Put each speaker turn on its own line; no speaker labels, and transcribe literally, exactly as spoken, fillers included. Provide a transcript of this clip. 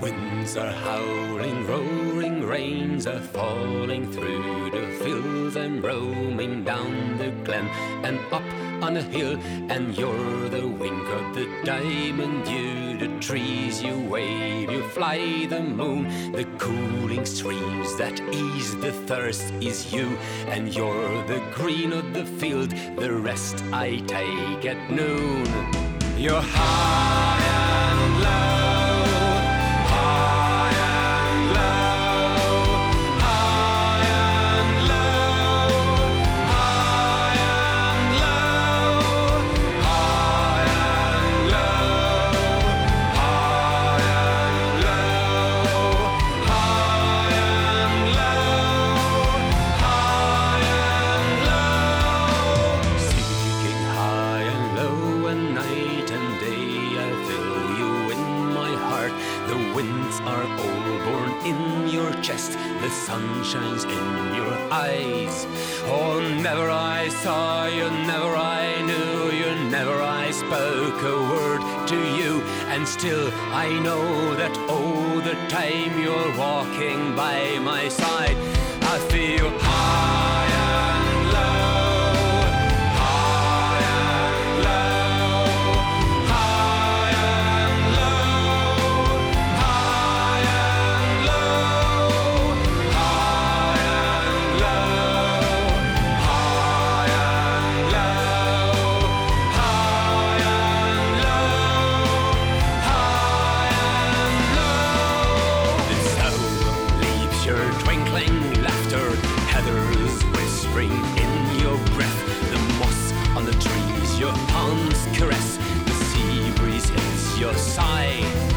Winds are howling, roaring rains are falling through the fields. I'm roaming down the glen and up on a hill, and you're the wink of the diamond dew. The trees you wave, you fly the moon. The cooling streams that ease the thirst is you, and you're the green of the field. The rest I take at noon. You're high and low, high and low, high and low, high and low, high and low, high and low, high and low, high and low. Seeking high and low and night and day, I feel you in my heart. The winds are all born in your chest, the sun shines in your eyes. Oh, never I saw you, never I knew you, never I spoke a word to you, and still I know that all the time you're walking by my side. I feel high and low, high and low, high and low, high and low, high and low, high and low, high and low, high and low. The sound leaves your twinkling laughter, heather's whispering in your breath, the moss on the trees your palms caress, the sea breeze hits your sigh.